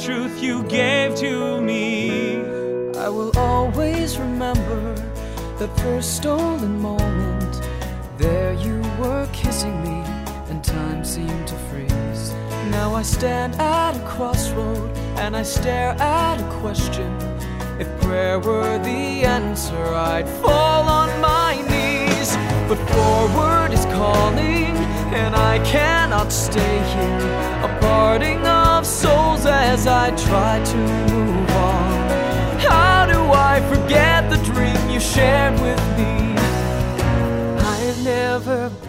truth you gave to me. I will always remember that first stolen moment. There you were kissing me, and time seemed to freeze. Now I stand at a crossroad, and I stare at a question. If prayer were the answer, I'd fall on my knees. But forward is calling, and I cannot stay here. A parting of souls as I try to move on. How do I forget the dream you shared with me? I've never